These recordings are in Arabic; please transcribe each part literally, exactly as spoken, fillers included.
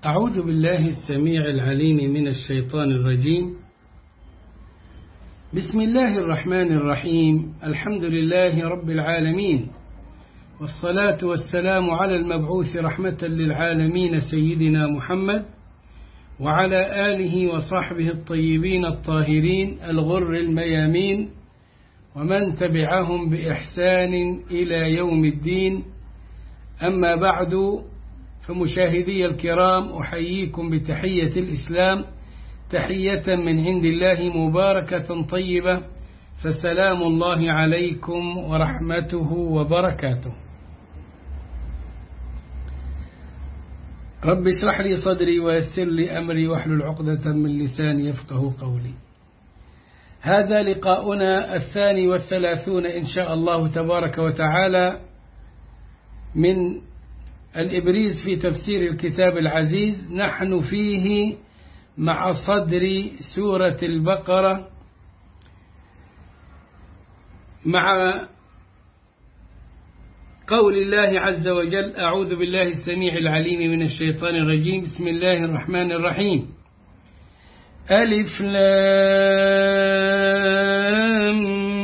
أعوذ بالله السميع العليم من الشيطان الرجيم. بسم الله الرحمن الرحيم. الحمد لله رب العالمين، والصلاة والسلام على المبعوث رحمة للعالمين سيدنا محمد وعلى آله وصحبه الطيبين الطاهرين الغر الميامين ومن تبعهم بإحسان إلى يوم الدين. أما بعد، فمشاهدي الكرام أحييكم بتحية الإسلام، تحية من عند الله مباركة طيبة، فسلام الله عليكم ورحمته وبركاته. رب اشرح لي صدري ويسر لي أمري واحلل عقدة من لساني يفقه قولي. هذا لقاؤنا الثاني والثلاثون إن شاء الله تبارك وتعالى من الإبريز في تفسير الكتاب العزيز. نحن فيه مع صدر سورة البقرة، مع قول الله عز وجل: أعوذ بالله السميع العليم من الشيطان الرجيم. بسم الله الرحمن الرحيم. ألف لام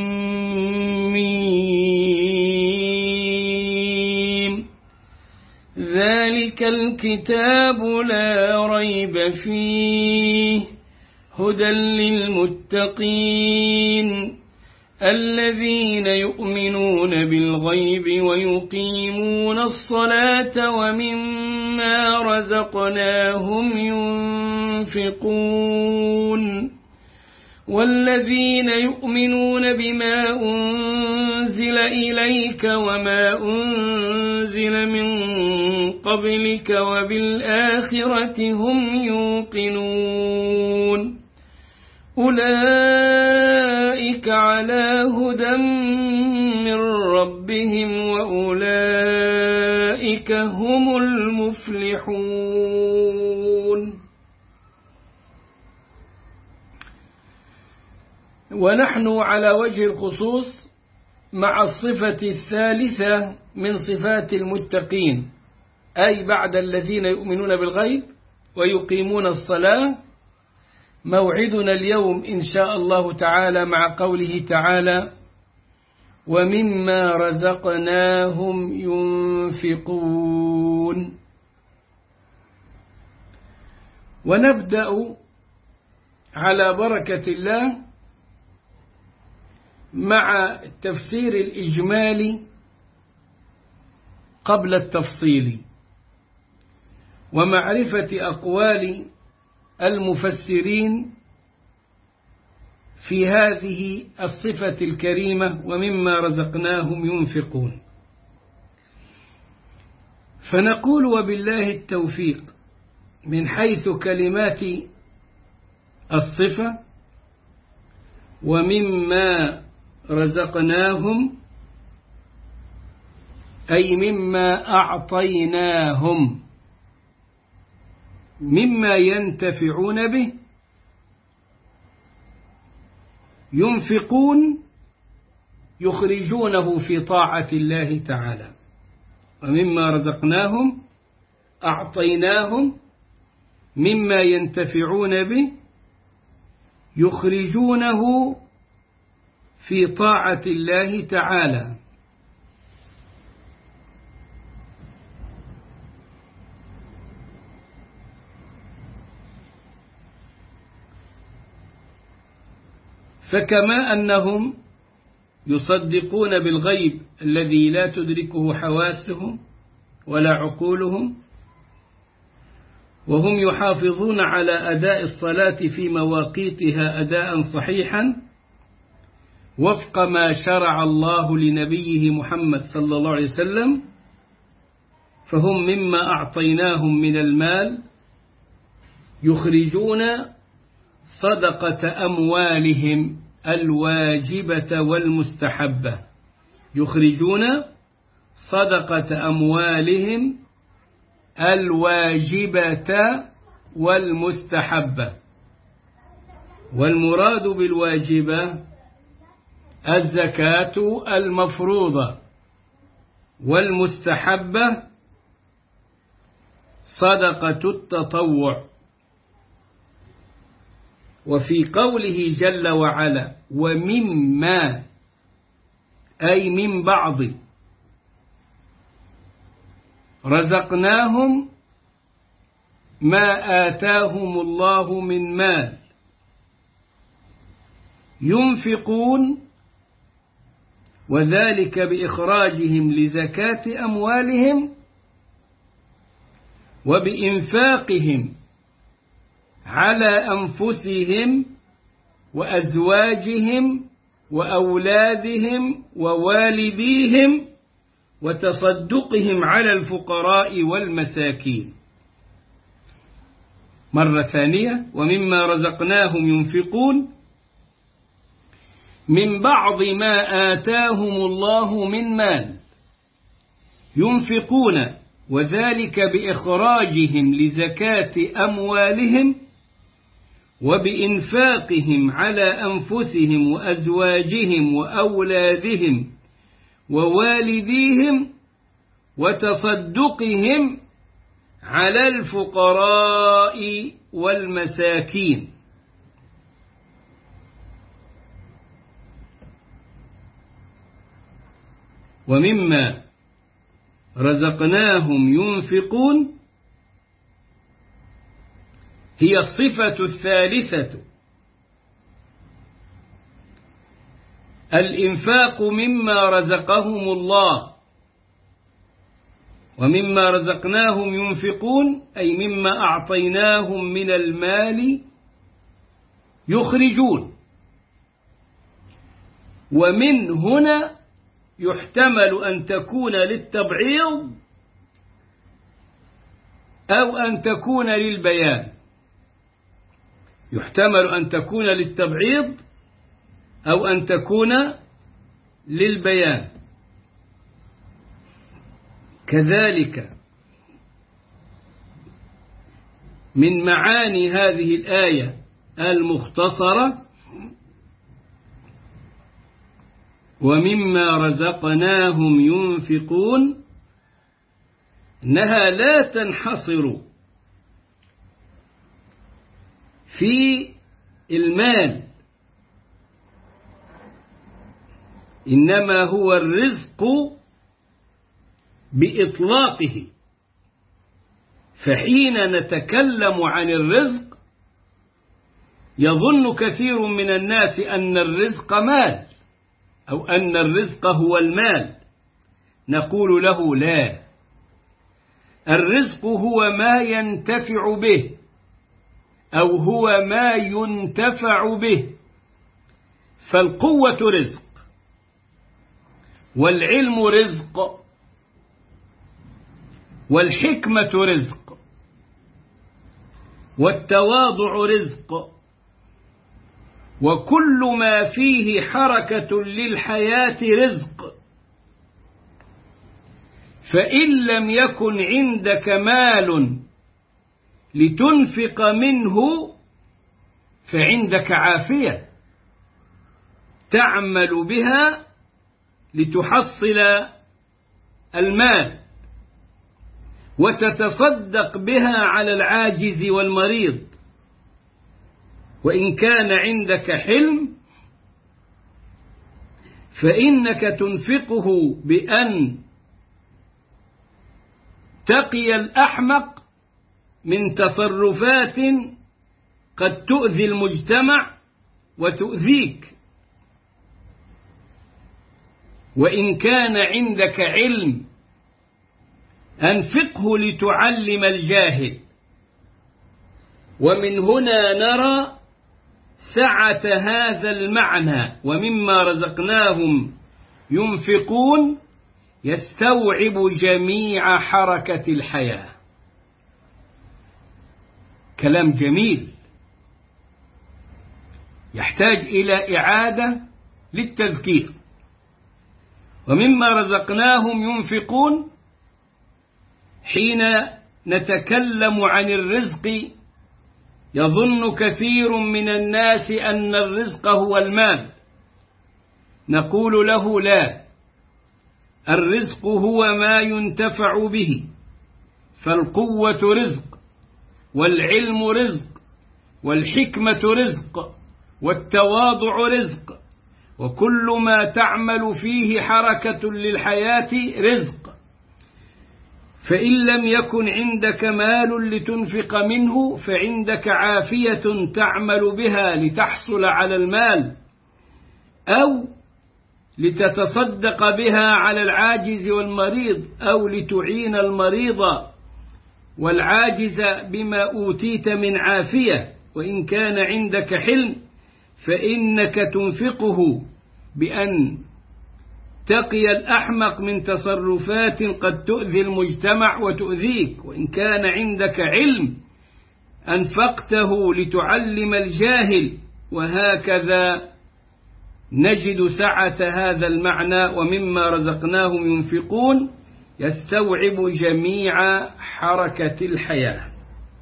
ميم، ذلك الكتاب لا ريب فيه هدى للمتقين الذين يؤمنون بالغيب ويقيمون الصلاة ومما رزقناهم ينفقون والذين يؤمنون بما أنزل إليك وما أنزل من قبلك وبالآخرة هم يوقنون أولئك على هدى من ربهم وأولئك هم المفلحون. ونحن على وجه الخصوص مع الصفة الثالثة من صفات المتقين، أي بعد الذين يؤمنون بالغيب ويقيمون الصلاة. موعدنا اليوم إن شاء الله تعالى مع قوله تعالى: ومما رزقناهم ينفقون. ونبدأ على بركة الله مع التفسير الإجمالي قبل التفصيل، ومعرفة أقوال المفسرين في هذه الصفة الكريمة: ومما رزقناهم ينفقون. فنقول وبالله التوفيق من حيث كلمات الصفة: ومما رزقناهم، أي مما أعطيناهم، مما ينتفعون به. ينفقون، يخرجونه في طاعة الله تعالى. ومما رزقناهم أعطيناهم مما ينتفعون به، يخرجونه في طاعة الله تعالى. فكما أنهم يصدقون بالغيب الذي لا تدركه حواسهم ولا عقولهم، وهم يحافظون على أداء الصلاة في مواقيتها أداء صحيحا وفق ما شرع الله لنبيه محمد صلى الله عليه وسلم، فهم مما أعطيناهم من المال يخرجون صدقة أموالهم الواجبة والمستحبة. يخرجون صدقة أموالهم الواجبة والمستحبة. والمراد بالواجبة الزكاة المفروضة، والمستحبة صدقة التطوع. وفي قوله جل وعلا ومما أي من بعض رزقناهم ما آتاهم الله من مال ينفقون، وذلك بإخراجهم لزكاة أموالهم وبإنفاقهم على أنفسهم وأزواجهم وأولادهم ووالديهم وتصدقهم على الفقراء والمساكين. مرة ثانية ومما رزقناهم ينفقون من بعض ما آتاهم الله من مال ينفقون، وذلك بإخراجهم لزكاة أموالهم وبإنفاقهم على أنفسهم وأزواجهم وأولادهم ووالديهم وتصدقهم على الفقراء والمساكين. ومما رزقناهم ينفقون هي الصفة الثالثة، الإنفاق مما رزقهم الله. ومما رزقناهم ينفقون أي مما أعطيناهم من المال يخرجون. ومن هنا يحتمل أن تكون للتبعيض أو أن تكون للبيان، يحتمل أن تكون للتبعيض أو أن تكون للبيان. كذلك من معاني هذه الآية المختصرة ومما رزقناهم ينفقون أنها لا تنحصر في المال، إنما هو الرزق بإطلاقه. فحين نتكلم عن الرزق يظن كثير من الناس أن الرزق مال أو أن الرزق هو المال. نقول له لا، الرزق هو ما ينتفع به أو هو ما ينتفع به. فالقوة رزق، والعلم رزق، والحكمة رزق، والتواضع رزق، وكل ما فيه حركة للحياة رزق. فإن لم يكن عندك مال لتنفق منه فعندك عافية تعمل بها لتحصل المال وتتصدق بها على العاجز والمريض. وإن كان عندك حلم فإنك تنفقه بأن تقي الأحمق من تصرفات قد تؤذي المجتمع وتؤذيك. وإن كان عندك علم أنفقه لتعلم الجاهل. ومن هنا نرى سعة هذا المعنى ومما رزقناهم ينفقون يستوعب جميع حركة الحياة. كلام جميل يحتاج إلى إعادة للتذكير. ومما رزقناهم ينفقون حين نتكلم عن الرزق يظن كثير من الناس أن الرزق هو المال. نقول له لا، الرزق هو ما ينتفع به فالقوة رزق، والعلم رزق، والحكمة رزق، والتواضع رزق، وكل ما تعمل فيه حركة للحياة رزق. فإن لم يكن عندك مال لتنفق منه فعندك عافية تعمل بها لتحصل على المال، أو لتتصدق بها على العاجز والمريض، أو لتعين المريض والعاجز بما أوتيت من عافية. وإن كان عندك حلم فإنك تنفقه بأن تقي الأحمق من تصرفات قد تؤذي المجتمع وتؤذيك. وإن كان عندك علم أنفقته لتعلم الجاهل. وهكذا نجد سعة هذا المعنى، ومما رزقناهم ينفقون يستوعب جميع حركة الحياة.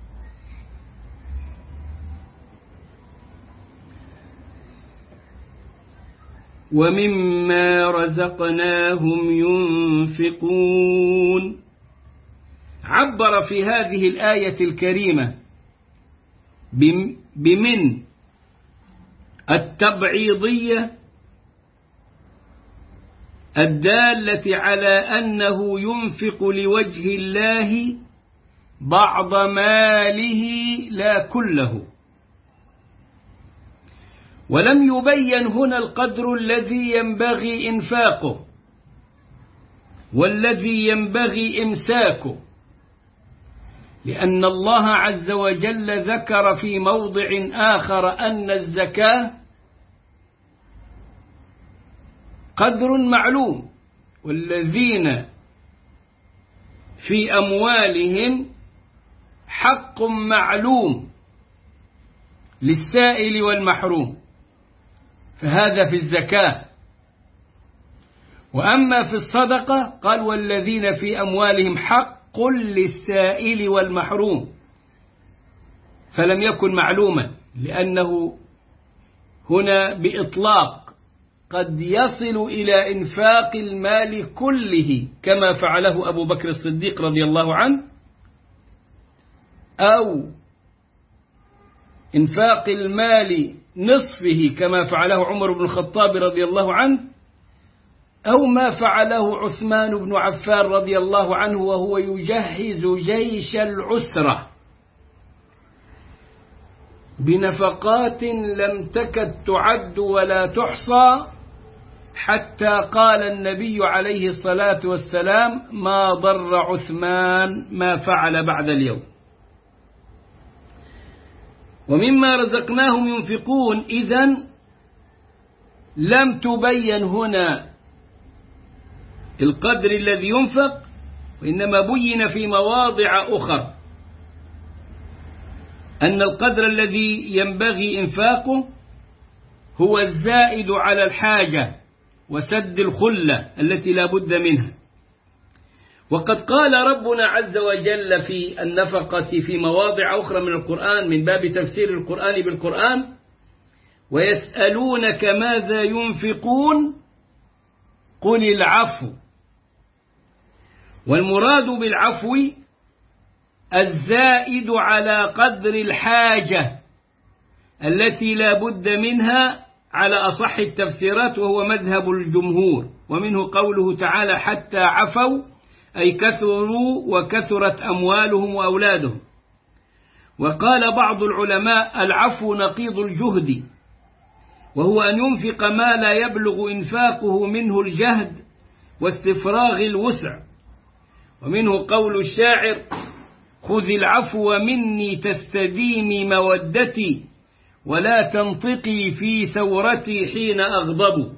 ومما رزقناهم ينفقون. عبر في هذه الآية الكريمة بمن التبعيضية الدالة على أنه ينفق لوجه الله بعض ماله لا كله، ولم يبين هنا القدر الذي ينبغي إنفاقه والذي ينبغي إمساكه، لأن الله عز وجل ذكر في موضع آخر أن الزكاة قدر معلوم، والذين في أموالهم حق معلوم للسائل والمحروم، فهذا في الزكاة. وأما في الصدقة قال والذين في أموالهم حق للسائل والمحروم، فلم يكن معلوما، لأنه هنا بإطلاق قد يصل إلى إنفاق المال كله كما فعله أبو بكر الصديق رضي الله عنه، أو إنفاق المال نصفه كما فعله عمر بن الخطاب رضي الله عنه، أو ما فعله عثمان بن عفان رضي الله عنه وهو يجهز جيش العسرة بنفقات لم تكد تعد ولا تحصى، حتى قال النبي عليه الصلاة والسلام ما ضر عثمان ما فعل بعد اليوم. ومما رزقناهم ينفقون، إذن لم تبين هنا القدر الذي ينفق، وإنما بين في مواضع أخرى أن القدر الذي ينبغي إنفاقه هو الزائد على الحاجة وسد الخلة التي لا بد منها. وقد قال ربنا عز وجل في النفقة في مواضع أخرى من القرآن من باب تفسير القرآن بالقرآن: ويسألونك ماذا ينفقون قل العفو. والمراد بالعفو الزائد على قدر الحاجة التي لا بد منها على أصح التفسيرات، وهو مذهب الجمهور. ومنه قوله تعالى حتى عفوا، أي كثروا وكثرت أموالهم وأولادهم. وقال بعض العلماء العفو نقيض الجهد، وهو أن ينفق ما لا يبلغ إنفاقه منه الجهد واستفراغ الوسع. ومنه قول الشاعر خذ العفو مني تستديمي مودتي ولا تنطقي في ثورتي حين أغضب.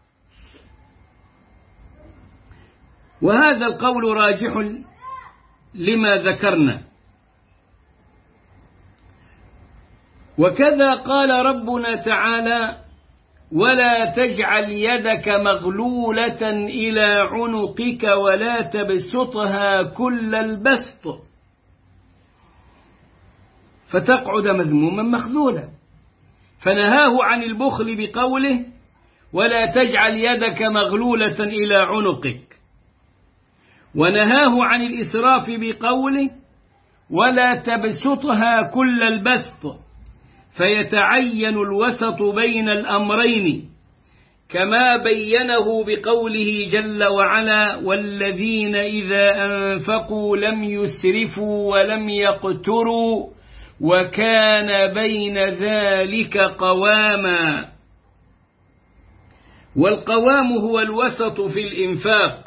وهذا القول راجح لما ذكرنا. وكذا قال ربنا تعالى ولا تجعل يدك مغلولة إلى عنقك ولا تبسطها كل البسط فتقعد مذموما مخذولا، فنهاه عن البخل بقوله ولا تجعل يدك مغلولة إلى عنقك. ونهاه عن الإسراف بقوله ولا تبسطها كل البسط فيتعين الوسط بين الأمرين، كما بينه بقوله جل وعلا والذين إذا أنفقوا لم يسرفوا ولم يقتروا وكان بين ذلك قواما. والقوام هو الوسط في الإنفاق،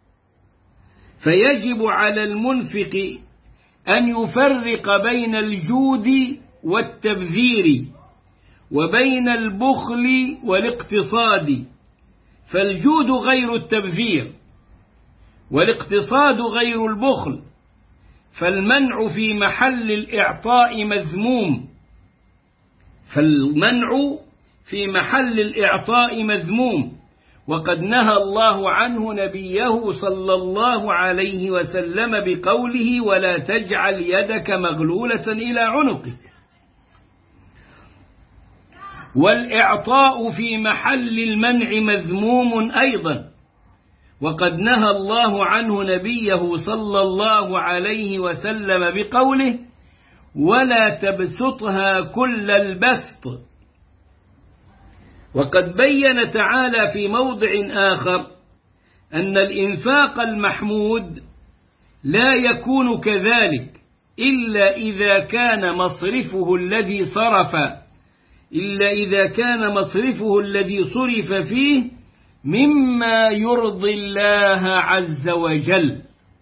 فيجب على المنفق أن يفرق بين الجود والتبذير وبين البخل والاقتصاد، فالجود غير التبذير والاقتصاد غير البخل، فالمنع في محل الإعطاء مذموم فالمنع في محل الإعطاء مذموم وقد نهى الله عنه نبيه صلى الله عليه وسلم بقوله ولا تجعل يدك مغلولة إلى عنقك. والإعطاء في محل المنع مذموم أيضا، وقد نهى الله عنه نبيه صلى الله عليه وسلم بقوله ولا تبسطها كل البسط. وقد بين تعالى في موضع آخر أن الإنفاق المحمود لا يكون كذلك إلا إذا كان مصرفه الذي صرف إلا إذا كان مصرفه الذي صرف فيه مما يرضي الله عز وجل،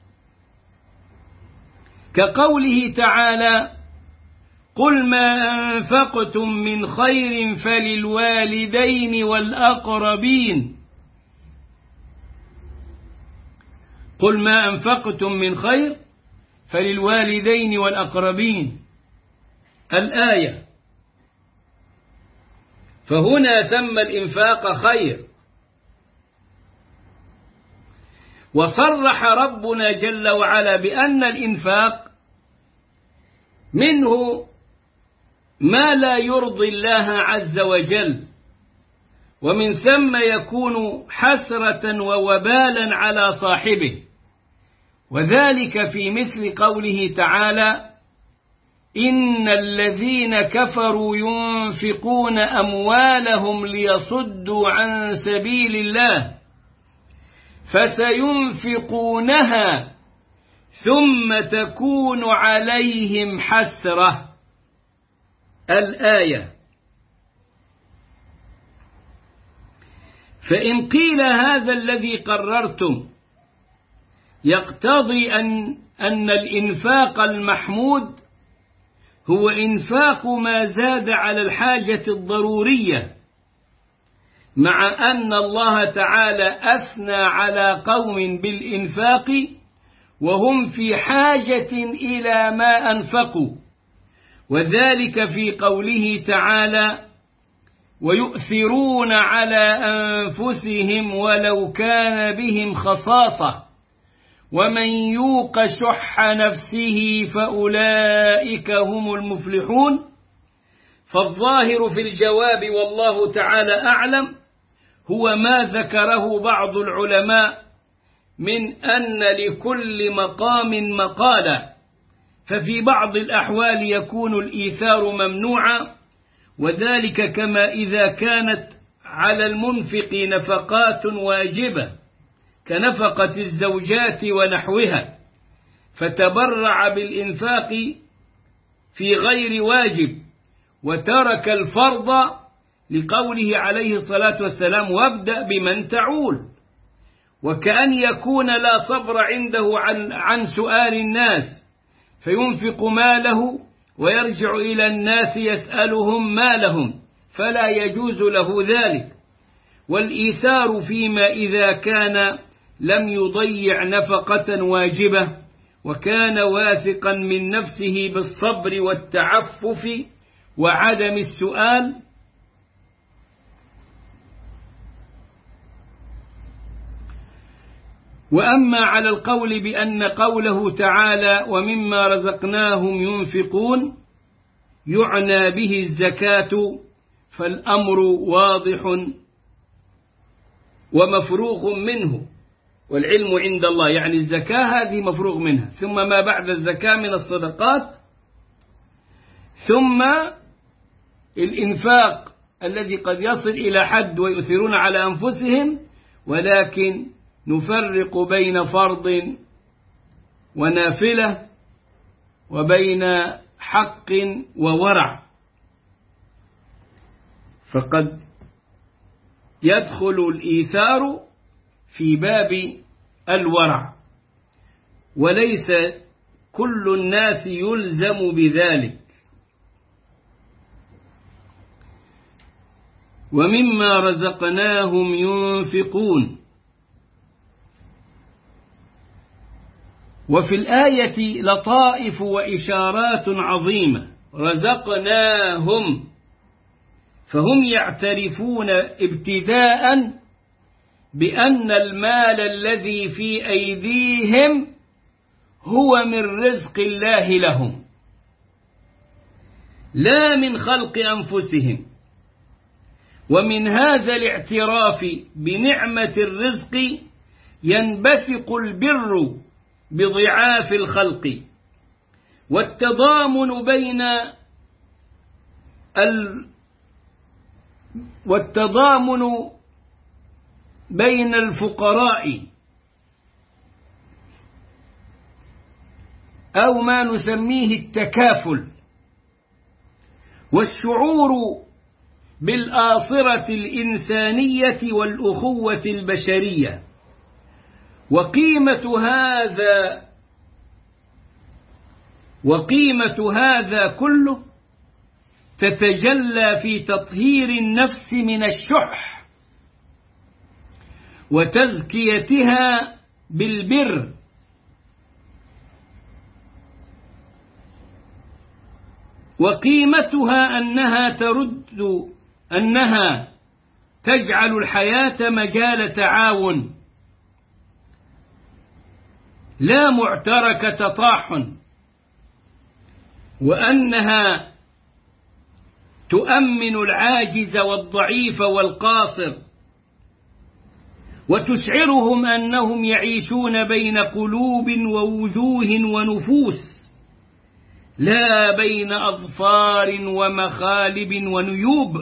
كقوله تعالى قل ما أنفقتم من خير فللوالدين والأقربين قل ما أنفقتم من خير فللوالدين والأقربين الآية. فهنا ثم الإنفاق خير. وصرح ربنا جل وعلا بأن الإنفاق منه ما لا يرضي الله عز وجل، ومن ثم يكون حسرة ووبالا على صاحبه، وذلك في مثل قوله تعالى إن الذين كفروا ينفقون أموالهم ليصدوا عن سبيل الله فسينفقونها ثم تكون عليهم حسرة الآية. فإن قيل هذا الذي قررتم يقتضي أن, أن الإنفاق المحمود هو إنفاق ما زاد على الحاجة الضرورية، مع أن الله تعالى أثنى على قوم بالإنفاق وهم في حاجة إلى ما أنفقوا، وذلك في قوله تعالى ويؤثرون على أنفسهم ولو كان بهم خصاصة ومن يوق شح نفسه فأولئك هم المفلحون. فالظاهر في الجواب والله تعالى أعلم هو ما ذكره بعض العلماء من أن لكل مقام مقالة، ففي بعض الأحوال يكون الإيثار ممنوعا، وذلك كما إذا كانت على المنفق نفقات واجبة كنفقة الزوجات ونحوها فتبرع بالإنفاق في غير واجب وترك الفرض لقوله عليه الصلاة والسلام وابدأ بمن تعول، وكأن يكون لا صبر عنده عن, عن سؤال الناس فينفق ماله ويرجع إلى الناس يسألهم مالهم، فلا يجوز له ذلك. والإيثار فيما إذا كان لم يضيع نفقة واجبة وكان واثقا من نفسه بالصبر والتعفف وعدم السؤال. وأما على القول بأن قوله تعالى ومما رزقناهم ينفقون يعنى به الزكاة فالأمر واضح ومفروغ منه، والعلم عند الله، يعني الزكاة هذه مفروغ منها، ثم ما بعد الزكاة من الصدقات، ثم الإنفاق الذي قد يصل إلى حد ويؤثرون على أنفسهم، ولكن نفرق بين فرض ونافلة وبين حق وورع. فقد يدخل الإيثار في باب الورع، وليس كل الناس يلزم بذلك. ومما رزقناهم ينفقون. وفي الآية لطائف وإشارات عظيمة. رزقناهم، فهم يعترفون ابتداء بأن المال الذي في أيديهم هو من رزق الله لهم، لا من خلق أنفسهم. ومن هذا الاعتراف بنعمة الرزق ينبثق البر بضعاف الخلق، والتضامن بين ال والتضامن بين الفقراء، أو ما نسميه التكافل، والشعور بالآصرة الإنسانية والأخوة البشرية. وقيمة هذا وقيمة هذا كله تتجلى في تطهير النفس من الشح وتزكيتها بالبر، وقيمتها أنها ترد أنها تجعل الحياة مجال تعاون لا معترك تطاحن، وأنها تؤمن العاجز والضعيف والقاصر، وتشعرهم أنهم يعيشون بين قلوب ووجوه ونفوس، لا بين أظفار ومخالب ونيوب.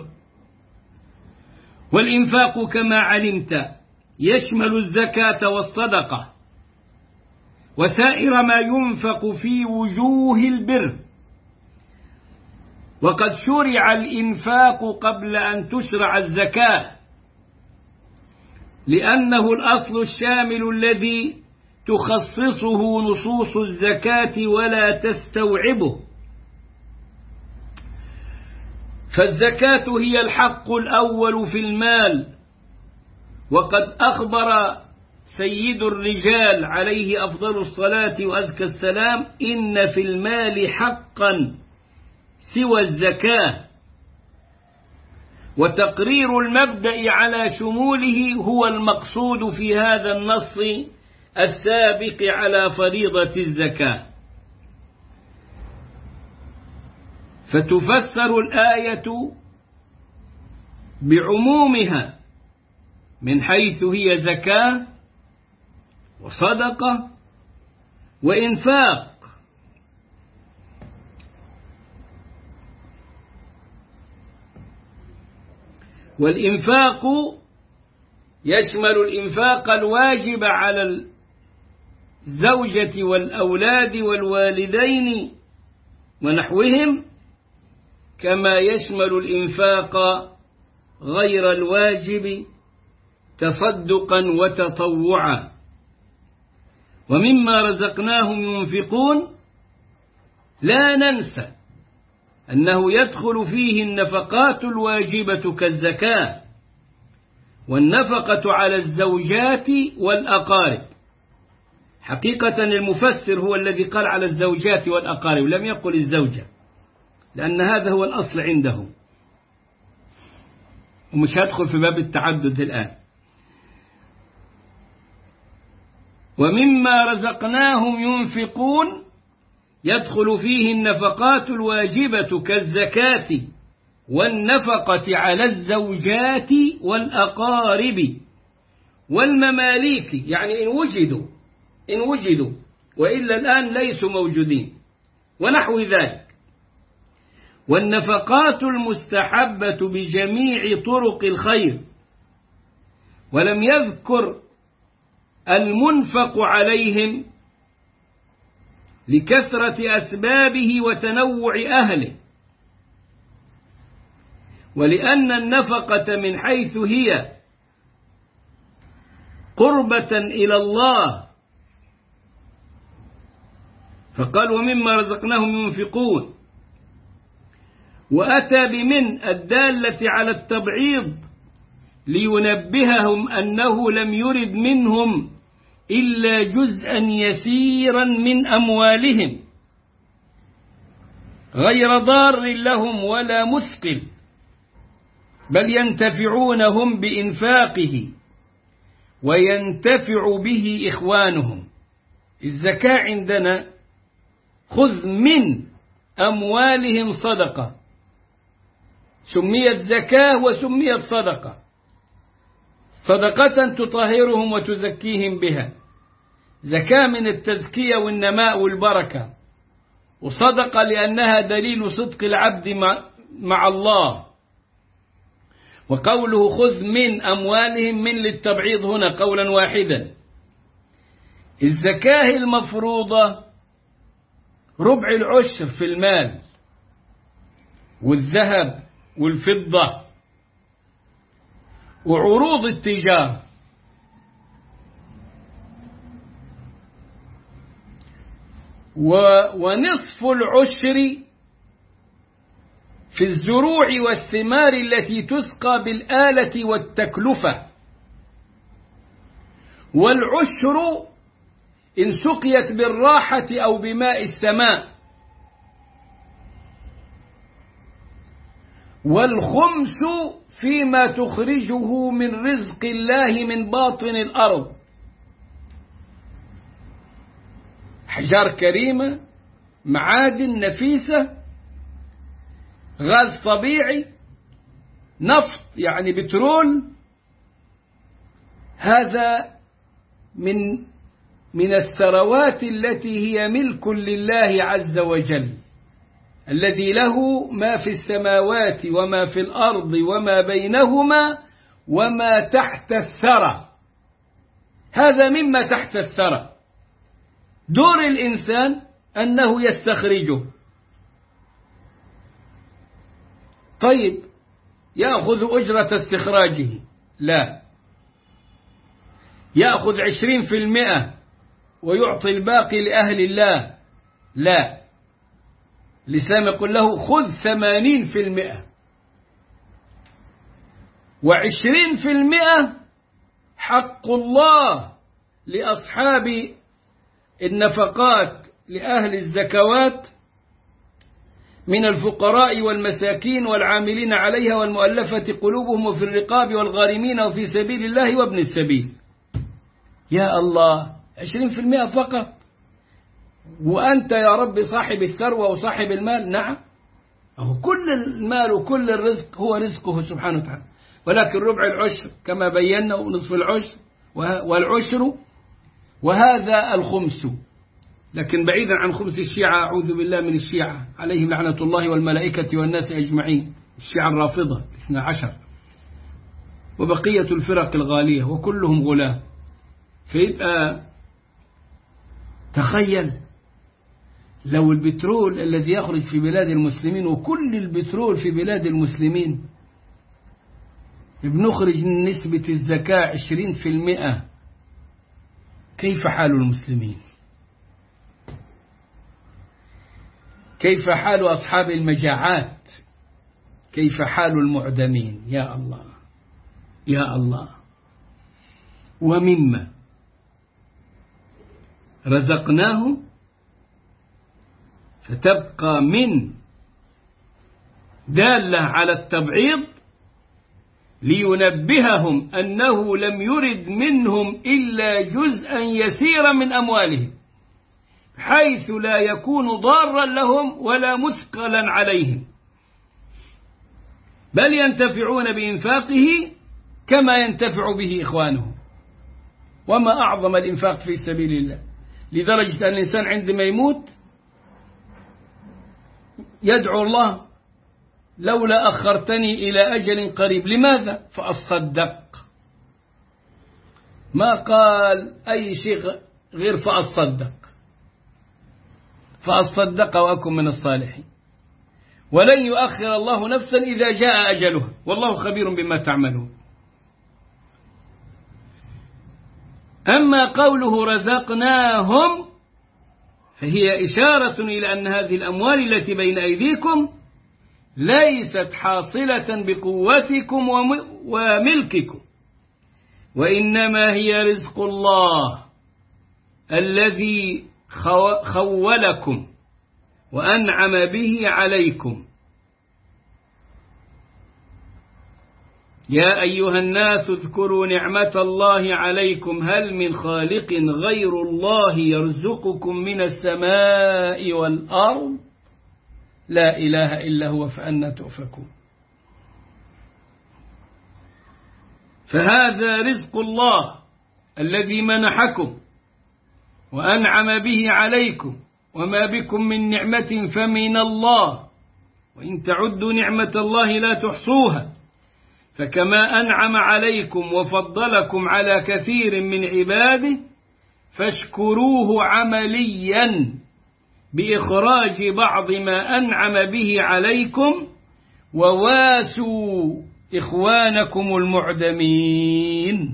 والإنفاق كما علمت يشمل الزكاة والصدقة وسائر ما ينفق في وجوه البر. وقد شرع الإنفاق قبل أن تشرع الزكاة، لأنه الأصل الشامل الذي تخصصه نصوص الزكاة ولا تستوعبه. فالزكاة هي الحق الأول في المال، وقد أخبر سيد الرجال عليه أفضل الصلاة وأزكى السلام: إن في المال حقا سوى الزكاة. وتقرير المبدأ على شموله هو المقصود في هذا النص السابق على فريضة الزكاة. فتفسر الآية بعمومها من حيث هي زكاة وصدقة وإنفاق. والإنفاق يشمل الإنفاق الواجب على الزوجة والأولاد والوالدين ونحوهم، كما يشمل الإنفاق غير الواجب تصدقا وتطوعا. ومما رزقناهم ينفقون، لا ننسى أنه يدخل فيه النفقات الواجبة كالزكاة، والنفقة على الزوجات والأقارب. حقيقة المفسر هو الذي قال على الزوجات والأقارب، لم يقل الزوجة، لأن هذا هو الأصل عندهم، ومش هدخل في باب التعدد الآن. ومما رزقناهم ينفقون يدخل فيه النفقات الواجبة كالزكاة والنفقة على الزوجات والأقارب والمماليك، يعني إن وجدوا إن وجدوا وإلا الآن ليسوا موجودين، ونحو ذلك. والنفقات المستحبة بجميع طرق الخير، ولم يذكر المنفق عليهم لكثرة أسبابه وتنوع أهله، ولأن النفقة من حيث هي قربة إلى الله، فقال ومما رزقناهم ينفقون، وأتى بمن الدالة على التبعيض لينبههم أنه لم يرد منهم إلا جزءا يسيرا من أموالهم غير ضار لهم ولا مثقل، بل ينتفعونهم بإنفاقه وينتفع به إخوانهم. الزكاة عندنا خذ من أموالهم صدقة، سميت زكاة وسميت صدقة، صدقة تطهرهم وتزكيهم بها، زكاة من التزكية والنماء والبركة، وصدقة لأنها دليل صدق العبد مع الله. وقوله خذ من أموالهم من للتبعيض هنا قولا واحدا. الزكاة المفروضة ربع العشر في المال والذهب والفضة وعروض التجارة، ونصف العشر في الزروع والثمار التي تسقى بالآلة والتكلفة، والعشر إن سقيت بالراحة أو بماء السماء، والخمس فيما تخرجه من رزق الله من باطن الأرض، أحجار كريمة، معادن نفيسة، غاز طبيعي، نفط يعني بترول، هذا من من الثروات التي هي ملك لله عز وجل، الذي له ما في السماوات وما في الأرض وما بينهما وما تحت الثرى. هذا مما تحت الثرى، دور الإنسان أنه يستخرجه. طيب يأخذ أجرة استخراجه؟ لا، يأخذ عشرين في المئة ويعطي الباقي لأهل الله؟ لا، الإسلام يقول له خذ ثمانين في المئة، وعشرين في المئة حق الله لأصحاب النفقات لأهل الزكوات من الفقراء والمساكين والعاملين عليها والمؤلفة قلوبهم وفي الرقاب والغارمين وفي سبيل الله وابن السبيل. يا الله، عشرين في المئة فقط، وأنت يا رب صاحب الثروة وصاحب المال. نعم، أهو كل المال وكل الرزق هو رزقه سبحانه وتعالى، ولكن ربع العشر كما بينا ونصف العشر والعشر، وهذا الخمس. لكن بعيدا عن خمس الشيعة، أعوذ بالله من الشيعة عليهم لعنة الله والملائكة والناس أجمعين، الشيعة الرافضة اثنى عشر وبقية الفرق الغالية وكلهم غلاة. فيبقى تخيل لو البترول الذي يخرج في بلاد المسلمين وكل البترول في بلاد المسلمين بنخرج نسبة الزكاة عشرين في المئة، كيف حال المسلمين؟ كيف حال أصحاب المجاعات؟ كيف حال المعدمين؟ يا الله يا الله. ومما رزقناه، فتبقى من دالة على التبعيض لينبههم أنه لم يرد منهم إلا جزءا يسيرا من أموالهم، حيث لا يكون ضارا لهم ولا مثقلا عليهم، بل ينتفعون بإنفاقه كما ينتفع به إخوانهم. وما أعظم الإنفاق في سبيل الله، لدرجة أن الإنسان عندما يموت يدعو الله لولا أخرتني إلى أجل قريب، لماذا؟ فأصدق، ما قال أي شيء غير فأصدق، فأصدق وأكن من الصالحين. ولن يؤخر الله نفسا إذا جاء أجلها، والله خبير بما تعملون. أما قوله رزقناهم فهي إشارة إلى أن هذه الأموال التي بين أيديكم ليست حاصلة بقوتكم وملككم، وإنما هي رزق الله الذي خولكم وأنعم به عليكم. يا أيها الناس اذكروا نعمة الله عليكم هل من خالق غير الله يرزقكم من السماء والأرض لا إله إلا هو فأنى تؤفكون. فهذا رزق الله الذي منحكم وأنعم به عليكم، وما بكم من نعمة فمن الله، وإن تعدوا نعمة الله لا تحصوها. فكما أنعم عليكم وفضلكم على كثير من عباده فاشكروه عمليا بإخراج بعض ما أنعم به عليكم، وواسوا إخوانكم المعدمين.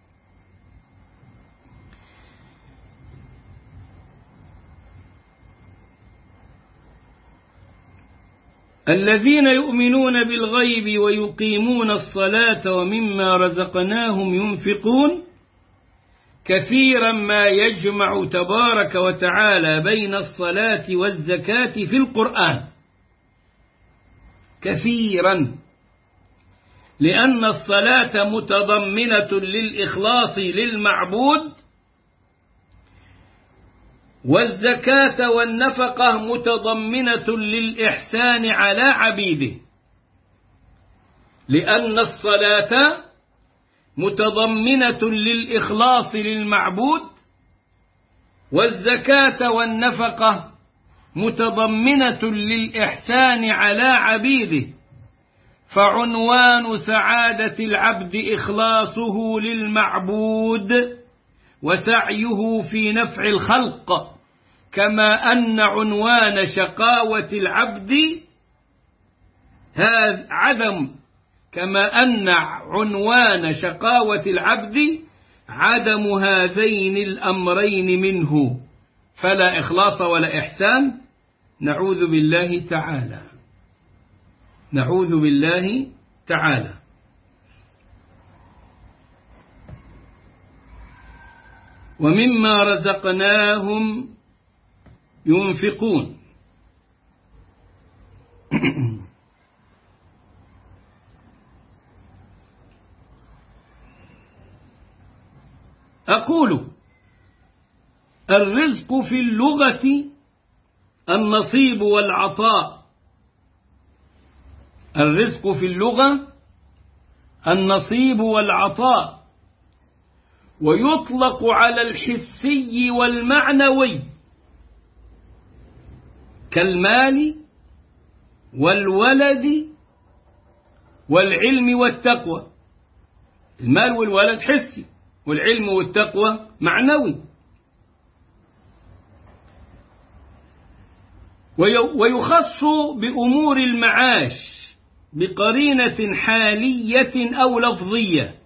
الذين يؤمنون بالغيب ويقيمون الصلاة ومما رزقناهم ينفقون، كثيرا ما يجمع تبارك وتعالى بين الصلاة والزكاة في القرآن، كثيرا، لأن الصلاة متضمنة للإخلاص للمعبود، والزكاة والنفقة متضمنة للإحسان على عبيده، لأن الصلاة متضمنة للإخلاص للمعبود، والزكاة والنفقة متضمنة للإحسان على عبيده. فعنوان سعادة العبد إخلاصه للمعبود وسعيه في نفع الخلق، كما أن عنوان شقاوة العبد هذا عدم كما أن عنوان شقاوة العبد عدم هذين الأمرين منه، فلا إخلاص ولا إحسان. نعوذ بالله تعالى، نعوذ بالله تعالى. ومما رزقناهم ينفقون. أقول الرزق في اللغة النصيب والعطاء، الرزق في اللغة النصيب والعطاء، ويطلق على الحسي والمعنوي كالمال والولد والعلم والتقوى. المال والولد حسي، والعلم والتقوى معنوي. ويخص بأمور المعاش بقرينة حالية أو لفظية.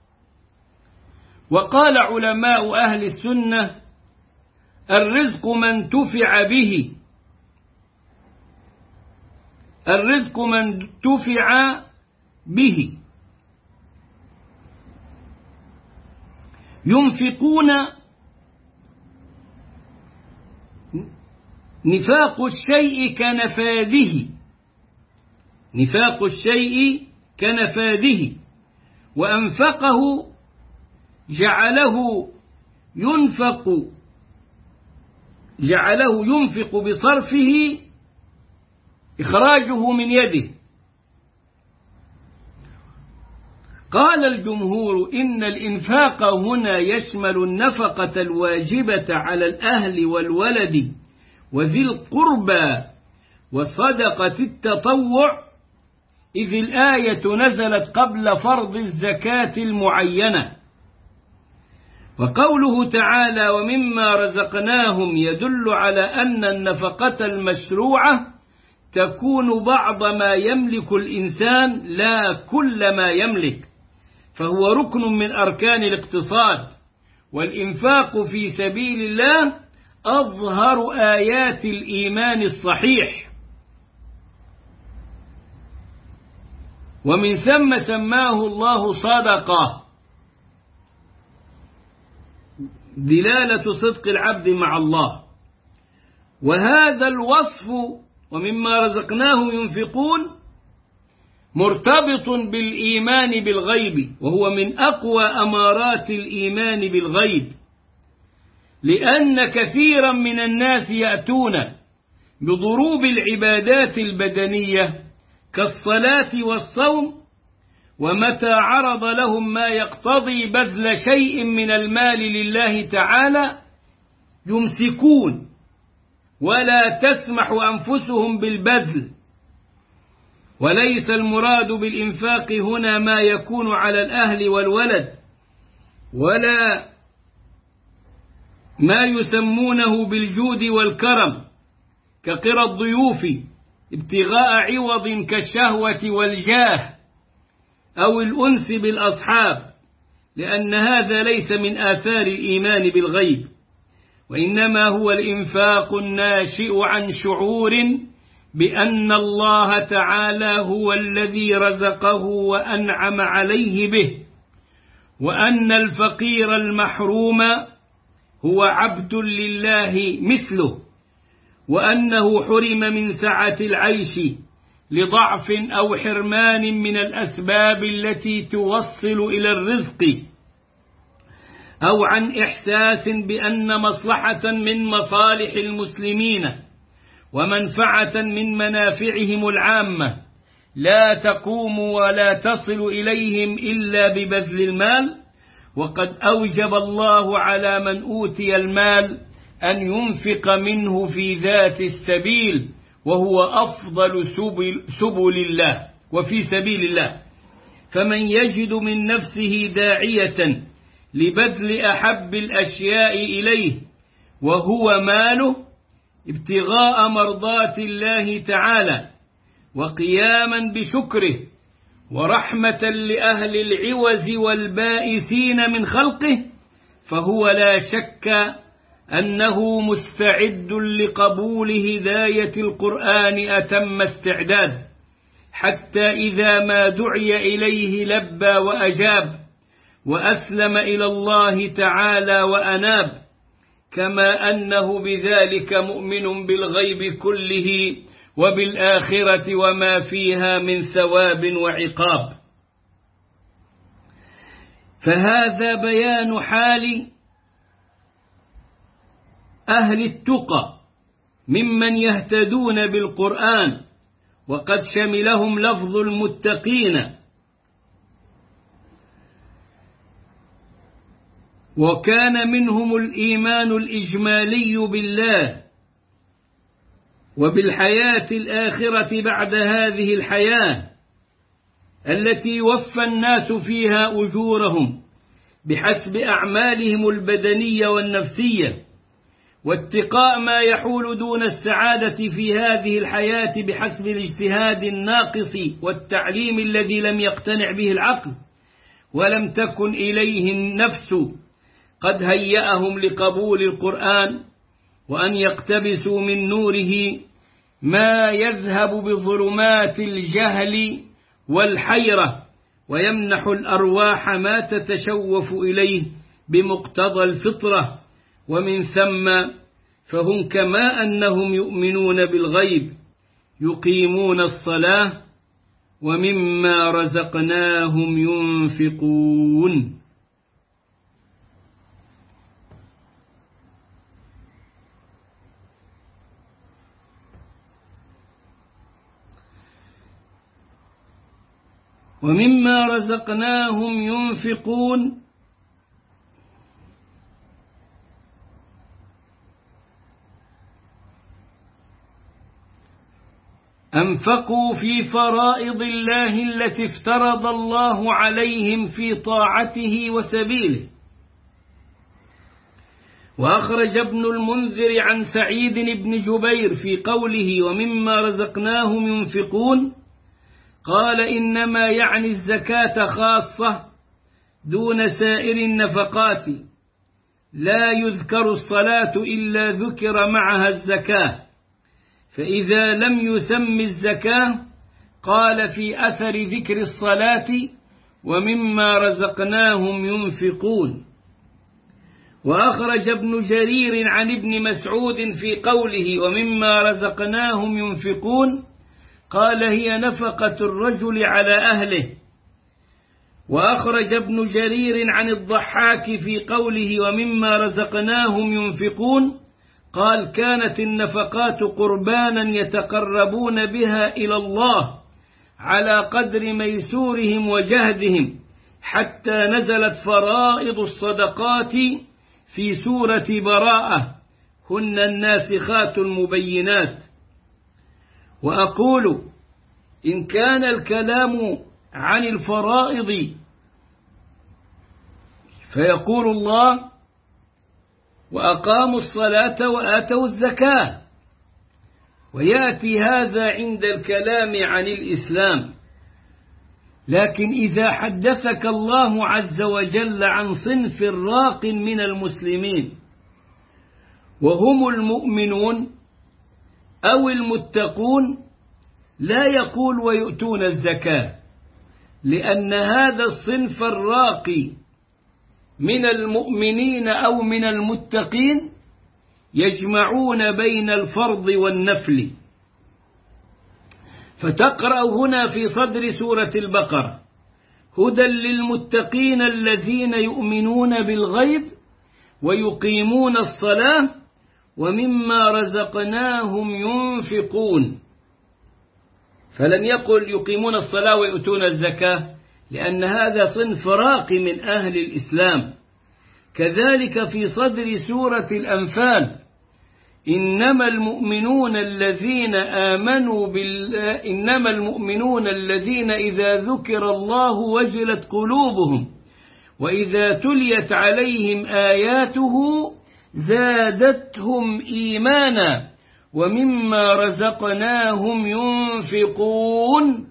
وقال علماء أهل السنة: الرزق من انتفع به، الرزق من انتفع به. ينفقون، نفاق الشيء كنفاذه، نفاق الشيء كنفاذه، وأنفقه جعله ينفق جعله ينفق بصرفه إخراجه من يده. قال الجمهور إن الإنفاق هنا يشمل النفقة الواجبة على الأهل والولد وذي القربى وصدقة التطوع، إذ الآية نزلت قبل فرض الزكاة المعينة. وقوله تعالى ومما رزقناهم يدل على أن النفقة المشروعة تكون بعض ما يملك الإنسان لا كل ما يملك، فهو ركن من أركان الاقتصاد، والإنفاق في سبيل الله أظهر آيات الإيمان الصحيح، ومن ثم سماه الله صدقة، دلالة صدق العبد مع الله. وهذا الوصف ومما رزقناهم ينفقون مرتبط بالإيمان بالغيب، وهو من أقوى أمارات الإيمان بالغيب، لأن كثيرا من الناس يأتون بضروب العبادات البدنية كالصلاة والصوم، ومتى عرض لهم ما يقتضي بذل شيء من المال لله تعالى يمسكون ولا تسمح أنفسهم بالبذل. وليس المراد بالإنفاق هنا ما يكون على الأهل والولد، ولا ما يسمونه بالجود والكرم كقرى الضيوف ابتغاء عوض كالشهوة والجاه أو الأنس بالأصحاب، لأن هذا ليس من آثار الإيمان بالغيب، وإنما هو الإنفاق الناشئ عن شعور بأن الله تعالى هو الذي رزقه وأنعم عليه به، وأن الفقير المحروم هو عبد لله مثله، وأنه حرم من سعة العيش لضعف أو حرمان من الأسباب التي توصل إلى الرزق، أو عن إحساس بأن مصلحة من مصالح المسلمين ومنفعة من منافعهم العامة لا تقوم ولا تصل إليهم إلا ببذل المال. وقد أوجب الله على من أوتي المال أن ينفق منه في ذات السبيل، وهو أفضل سبل, سبل الله وفي سبيل الله. فمن يجد من نفسه داعية لبذل أحب الأشياء إليه وهو ماله ابتغاء مرضات الله تعالى وقياما بشكره ورحمة لأهل العوز والبائسين من خلقه، فهو لا شك أنه مستعد لقبول هداية القرآن أتم استعداد، حتى إذا ما دعي إليه لبى وأجاب وأسلم إلى الله تعالى وأناب، كما أنه بذلك مؤمن بالغيب كله وبالآخرة وما فيها من ثواب وعقاب. فهذا بيان حال أهل التقى ممن يهتدون بالقرآن، وقد شملهم لفظ المتقين، وكان منهم الإيمان الإجمالي بالله وبالحياة الآخرة بعد هذه الحياة التي يوفى الناس فيها أجورهم بحسب أعمالهم البدنية والنفسية، واتقاء ما يحول دون السعادة في هذه الحياة بحسب الاجتهاد الناقص والتعليم الذي لم يقتنع به العقل ولم تكن إليه النفس قد هيأهم لقبول القرآن، وأن يقتبسوا من نوره ما يذهب بظلمات الجهل والحيرة ويمنح الأرواح ما تتشوف إليه بمقتضى الفطرة. ومن ثم فهم كما أنهم يؤمنون بالغيب يقيمون الصلاة ومما رزقناهم ينفقون. ومما رزقناهم ينفقون أنفقوا في فرائض الله التي افترض الله عليهم في طاعته وسبيله. وأخرج ابن المنذر عن سعيد بن جبير في قوله ومما رزقناهم ينفقون قال إنما يعني الزكاة خاصة دون سائر النفقات، لا يذكر الصلاة إلا ذكر معها الزكاة، فإذا لم يسم الزكاة قال في أثر ذكر الصلاة ومما رزقناهم ينفقون. وأخرج ابن جرير عن ابن مسعود في قوله ومما رزقناهم ينفقون قال هي نفقة الرجل على أهله. وأخرج ابن جرير عن الضحاك في قوله ومما رزقناهم ينفقون قال كانت النفقات قربانا يتقربون بها إلى الله على قدر ميسورهم وجهدهم، حتى نزلت فرائض الصدقات في سورة براءة هن الناسخات المبينات. وأقول إن كان الكلام عن الفرائض فيقول الله وأقاموا الصلاة وآتوا الزكاة، ويأتي هذا عند الكلام عن الإسلام. لكن إذا حدثك الله عز وجل عن صنف راق من المسلمين وهم المؤمنون أو المتقون لا يقول ويؤتون الزكاة، لأن هذا الصنف الراقي من المؤمنين أو من المتقين يجمعون بين الفرض والنفل. فتقرأ هنا في صدر سورة البقرة هدى للمتقين الذين يؤمنون بالغيب ويقيمون الصلاة ومما رزقناهم ينفقون، فلم يقل يقيمون الصلاة ويؤتون الزكاة، لأن هذا صنف راقي من أهل الإسلام. كذلك في صدر سورة الأنفال إنما المؤمنون الذين آمنوا بالله إنما المؤمنون الذين إذا ذكر الله وجلت قلوبهم وإذا تليت عليهم آياته زادتهم إيمانا ومما رزقناهم ينفقون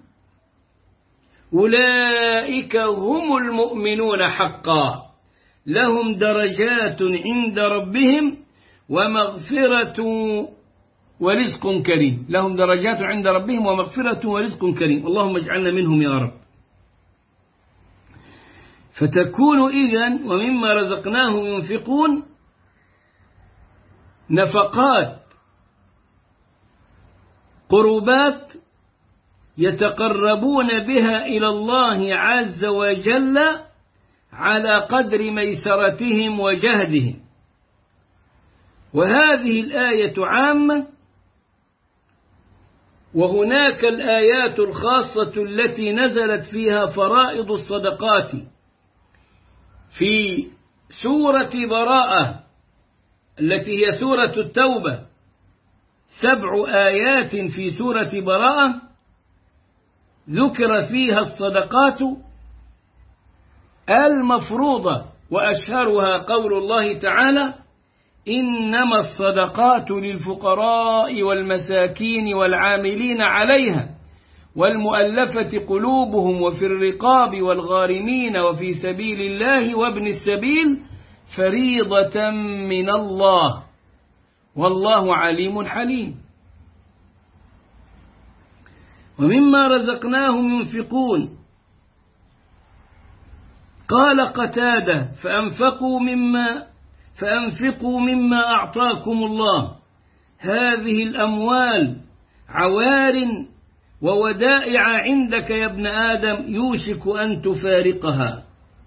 أولئك هم المؤمنون حقا لهم درجات عند ربهم ومغفرة ورزق كريم لهم درجات عند ربهم ومغفرة ورزق كريم، اللهم اجعلنا منهم يا رب. فتكون إذن ومما رزقناهم ينفقون نفقات قربات يتقربون بها إلى الله عز وجل على قدر ميسرتهم وجهدهم. وهذه الآية عامة، وهناك الآيات الخاصة التي نزلت فيها فرائض الصدقات. في سورة براءة التي هي سورة التوبة سبع آيات في سورة براءة ذكر فيها الصدقات المفروضة، وأشهرها قول الله تعالى إنما الصدقات للفقراء والمساكين والعاملين عليها والمؤلفة قلوبهم وفي الرقاب والغارمين وفي سبيل الله وابن السبيل فريضة من الله والله عليم حليم. ومما رزقناهم ينفقون قال قتادة فأنفقوا مما فأنفقوا مما أعطاكم الله، هذه الأموال عوار وودائع عندك يا ابن آدم يوشك أن تفارقها.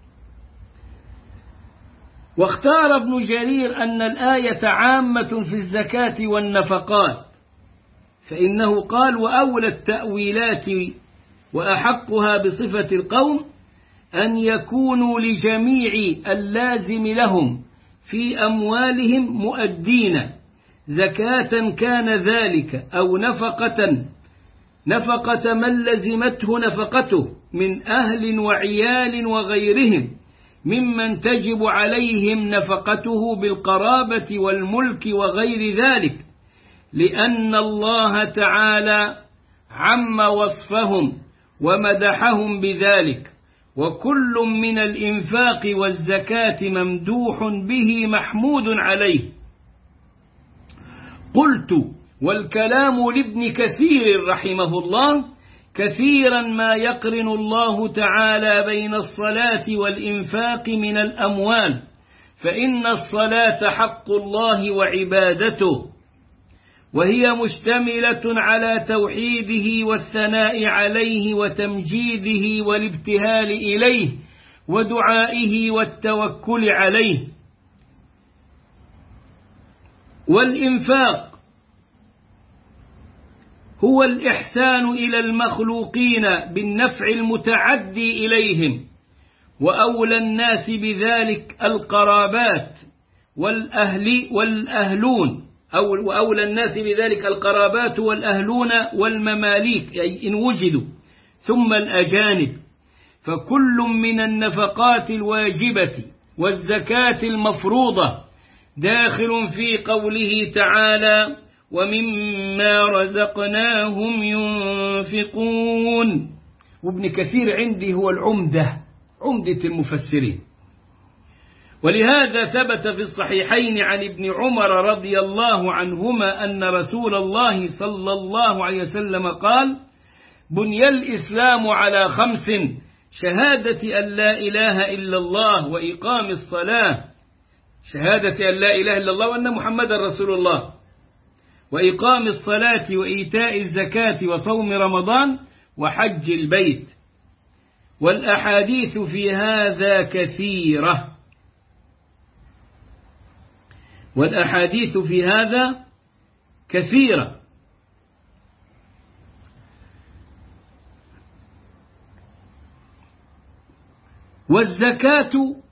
واختار ابن جرير أن الآية عامة في الزكاة والنفقات، فإنه قال وأولى التأويلات وأحقها بصفة القوم أن يكونوا لجميع اللازم لهم في أموالهم مؤدين زكاة كان ذلك أو نفقة نفقة من لزمته نفقته من أهل وعيال وغيرهم ممن تجب عليهم نفقته بالقرابة والملك وغير ذلك، لأن الله تعالى عم وصفهم ومدحهم بذلك، وكل من الإنفاق والزكاة ممدوح به محمود عليه. قلت: والكلام لابن كثير رحمه الله كثيرا ما يقرن الله تعالى بين الصلاة والإنفاق من الأموال، فإن الصلاة حق الله وعبادته، وهي مشتملة على توحيده والثناء عليه وتمجيده والابتهال إليه ودعائه والتوكل عليه. والإنفاق هو الإحسان إلى المخلوقين بالنفع المتعدي إليهم، وأولى الناس بذلك القرابات والأهل والأهلون أو وأولى الناس بذلك القرابات والأهلون والمماليك أي إن وجدوا، ثم الأجانب. فكل من النفقات الواجبة والزكاة المفروضة داخل في قوله تعالى: ومما رزقناهم ينفقون. وابن كثير عندي هو العمدة، عمدة المفسرين. ولهذا ثبت في الصحيحين عن ابن عمر رضي الله عنهما أن رسول الله صلى الله عليه وسلم قال: بني الإسلام على خمس: شهادة أن لا إله إلا الله، وإقام الصلاة، شهادة أن لا إله إلا الله وأن محمد رسول الله، وإقام الصلاة وإيتاء الزكاة وصوم رمضان وحج البيت. والأحاديث في هذا كثيرة والأحاديث في هذا كثيرة والزكاة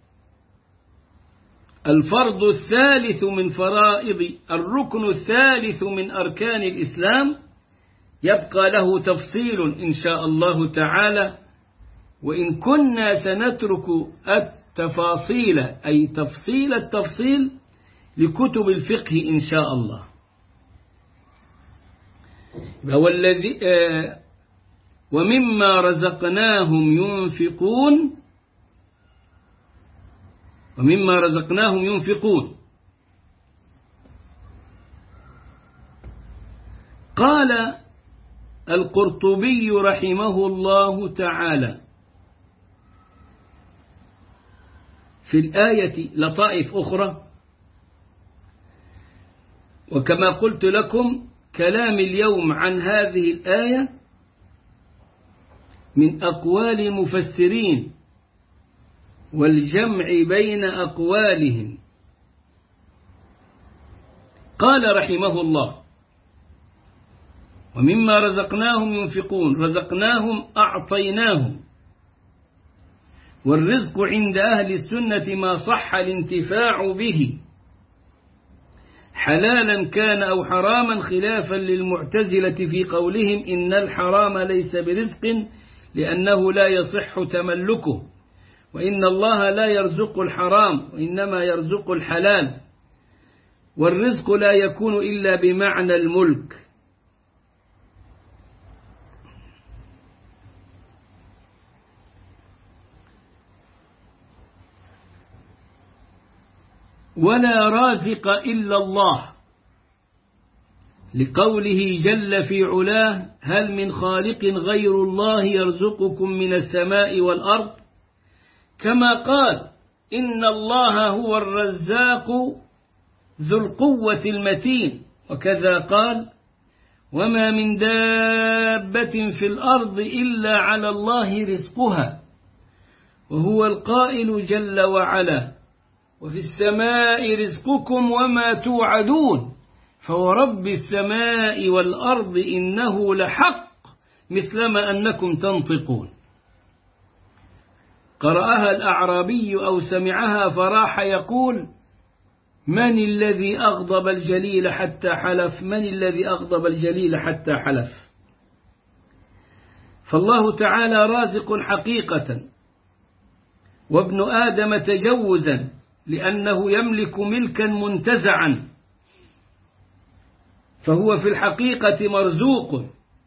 الفرض الثالث من فرائض الركن الثالث من أركان الإسلام، يبقى له تفصيل إن شاء الله تعالى، وإن كنا سنترك التفاصيل أي تفصيل التفصيل لكتب الفقه إن شاء الله. والذي آه ومما رزقناهم ينفقون ومما رزقناهم ينفقون قال القرطبي رحمه الله تعالى في الآية لطائف أخرى. وكما قلت لكم كلام اليوم عن هذه الآية من أقوال المفسرين والجمع بين أقوالهم. قال رحمه الله: ومما رزقناهم ينفقون. رزقناهم أعطيناهم، والرزق عند أهل السنة ما صح الانتفاع به حلالا كان أو حراما، خلافا للمعتزلة في قولهم إن الحرام ليس برزق لأنه لا يصح تملكه، وإن الله لا يرزق الحرام وإنما يرزق الحلال، والرزق لا يكون إلا بمعنى الملك. ولا رازق إلا الله، لقوله جل في علاه: هل من خالق غير الله يرزقكم من السماء والأرض، كما قال: إن الله هو الرزاق ذو القوة المتين. وكذا قال: وما من دابة في الأرض إلا على الله رزقها، وهو القائل جل وعلا: وفي السماء رزقكم وما توعدون، فورب السماء والأرض إنه لحق مثلما أنكم تنطقون. قرأها الأعرابي أو سمعها فراح يقول: من الذي أغضب الجليل حتى حلف؟ من الذي أغضب الجليل حتى حلف؟ فالله تعالى رازق حقيقة، وابن آدم تجوزا، لأنه يملك ملكا منتزعا، فهو في الحقيقة مرزوق.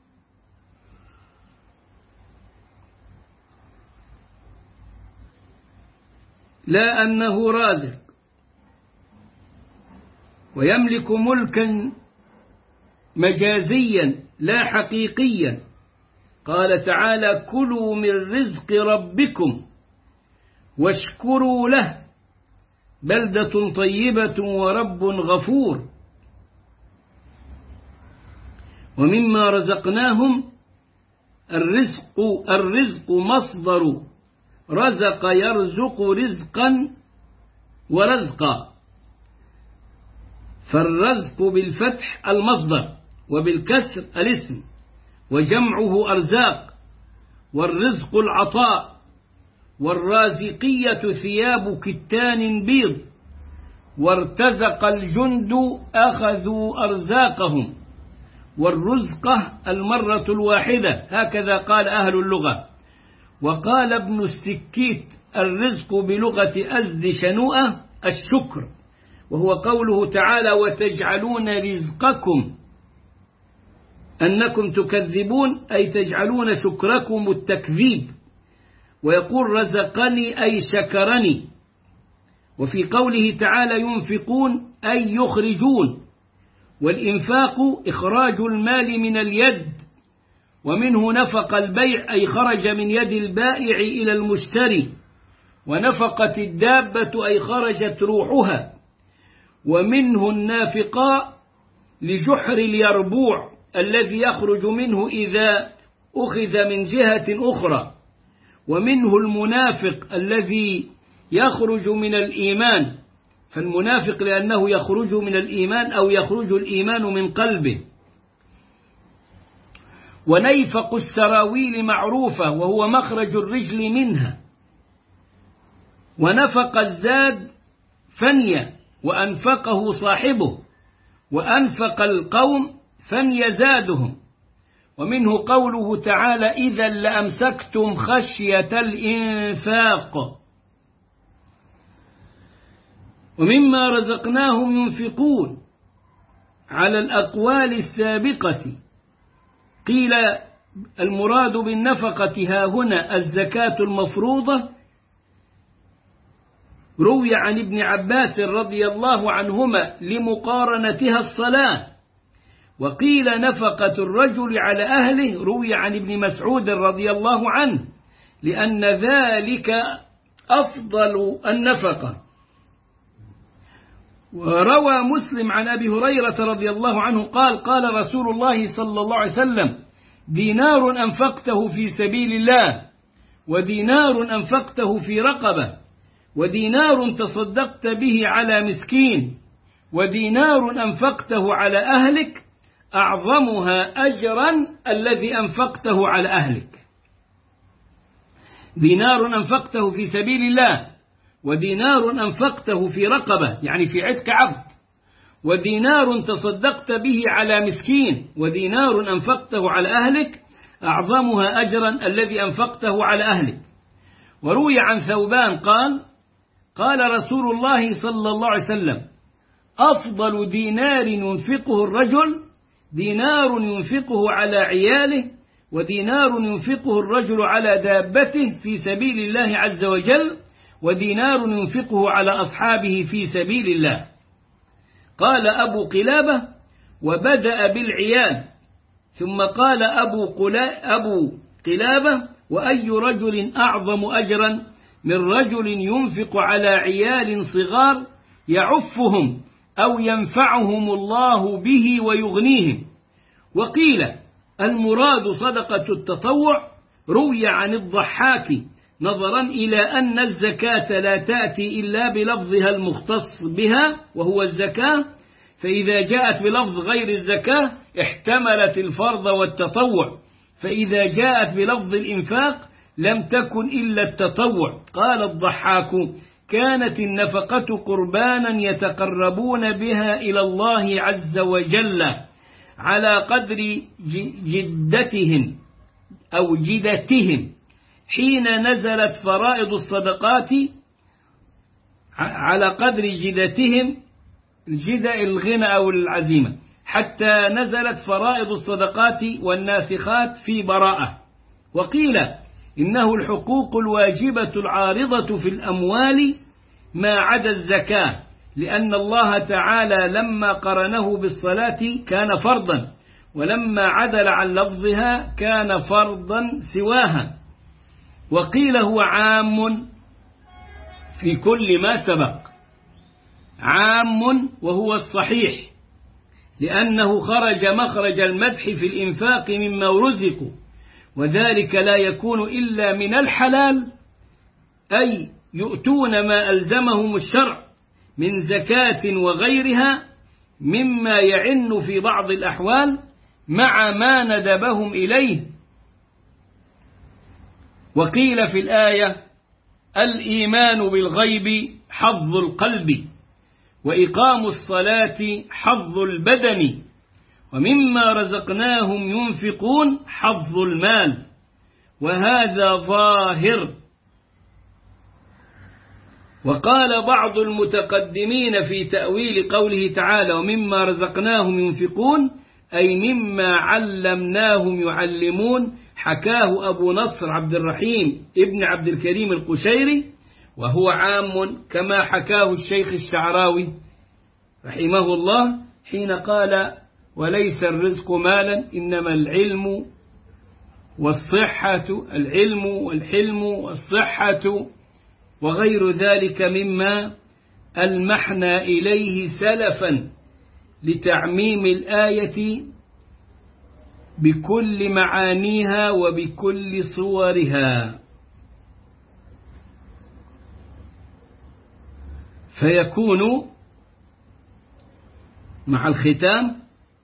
لا أنه رازق، ويملك ملكا مجازيا لا حقيقيا. قال تعالى: كلوا من رزق ربكم واشكروا له بلدة طيبة ورب غفور. ومما رزقناهم، الرزق الرزق مصدر رزق يرزق رزقا ورزقا، فالرزق بالفتح المصدر وبالكسر الاسم، وجمعه أرزاق، والرزق العطاء، والرازقية ثياب كتان بيض، وارتزق الجند أخذوا أرزاقهم، والرزقة المرة الواحدة، هكذا قال أهل اللغة. وقال ابن السكيت: الرزق بلغة أزد شنوءة الشكر، وهو قوله تعالى: وتجعلون رزقكم أنكم تكذبون، أي تجعلون شكركم التكذيب. ويقول: رزقني أي شكرني. وفي قوله تعالى: ينفقون أي يخرجون، والإنفاق إخراج المال من اليد، ومنه نفق البيع أي خرج من يد البائع إلى المشتري، ونفقت الدابة أي خرجت روحها، ومنه النافقاء لجحر اليربوع الذي يخرج منه إذا أخذ من جهة أخرى، ومنه المنافق الذي يخرج من الإيمان، فالمنافق لأنه يخرج من الإيمان أو يخرج الإيمان من قلبه. ونيفق السراويل معروفة، وهو مخرج الرجل منها. ونفق الزاد فني وأنفقه صاحبه، وأنفق القوم فني زادهم. ومنه قوله تعالى: إذا لأمسكتم خشية الإنفاق. ومما رزقناهم ينفقون، على الأقوال السابقة. قيل المراد بالنفقة ها هنا الزكاة المفروضة، روي عن ابن عباس رضي الله عنهما لمقارنتها الصلاة. وقيل نفقة الرجل على أهله، روي عن ابن مسعود رضي الله عنه، لأن ذلك أفضل النفقة. وروى مسلم عن أبي هريرة رضي الله عنه قال: قال رسول الله صلى الله عليه وسلم: دينار أنفقته في سبيل الله، ودينار أنفقته في رقبة، ودينار تصدقت به على مسكين، ودينار أنفقته على أهلك، أعظمها أجرا الذي أنفقته على أهلك. دينار أنفقته في سبيل الله، ودينار أنفقته في رقبة يعني في عتق عبد، ودينار تصدقت به على مسكين، ودينار أنفقته على أهلك، أعظمها أجرا الذي أنفقته على أهلك. وروي عن ثوبان قال: قال رسول الله صلى الله عليه وسلم: أفضل دينار ينفقه الرجل دينار ينفقه على عياله، ودينار ينفقه الرجل على دابته في سبيل الله عز وجل، ودينار ينفقه على أصحابه في سبيل الله. قال أبو قلابة: وبدأ بالعيال، ثم قال أبو, أبو قلابة: وأي رجل أعظم أجرا من رجل ينفق على عيال صغار يعفهم أو ينفعهم الله به ويغنيهم. وقيل المراد صدقة التطوع، روي عن الضحاك نظرا إلى أن الزكاة لا تأتي إلا بلفظها المختص بها وهو الزكاة، فإذا جاءت بلفظ غير الزكاة احتملت الفرض والتطوع، فإذا جاءت بلفظ الإنفاق لم تكن إلا التطوع. قال الضحاك: كانت النفقة قربانا يتقربون بها إلى الله عز وجل على قدر جدتهم أو جدتهم حين نزلت فرائض الصدقات، على قدر جدتهم، الجدة الغنى أو العزيمة، حتى نزلت فرائض الصدقات والناسخات في براءة. وقيل إنه الحقوق الواجبة العارضة في الأموال ما عدا الزكاة، لأن الله تعالى لما قرنه بالصلاة كان فرضا، ولما عدل عن لفظها كان فرضا سواها. وقيل هو عام في كل ما سبق، عام وهو الصحيح، لأنه خرج مخرج المدح في الإنفاق مما رزقوا، وذلك لا يكون إلا من الحلال، أي يؤتون ما ألزمهم الشرع من زكاة وغيرها مما يعن في بعض الأحوال مع ما ندبهم إليه. وقيل في الآية: الإيمان بالغيب حظ القلب، وإقام الصلاة حظ البدن، ومما رزقناهم ينفقون حظ المال، وهذا ظاهر. وقال بعض المتقدمين في تأويل قوله تعالى: ومما رزقناهم ينفقون، أي مما علمناهم يعلمون، حكاه أبو نصر عبد الرحيم ابن عبد الكريم القشيري، وهو عام كما حكاه الشيخ الشعراوي رحمه الله حين قال: وليس الرزق مالا، إنما العلم والصحة، العلم والحلم والصحة وغير ذلك مما ألمحنا إليه سلفا لتعميم الآية بكل معانيها وبكل صورها. فيكون مع الختام: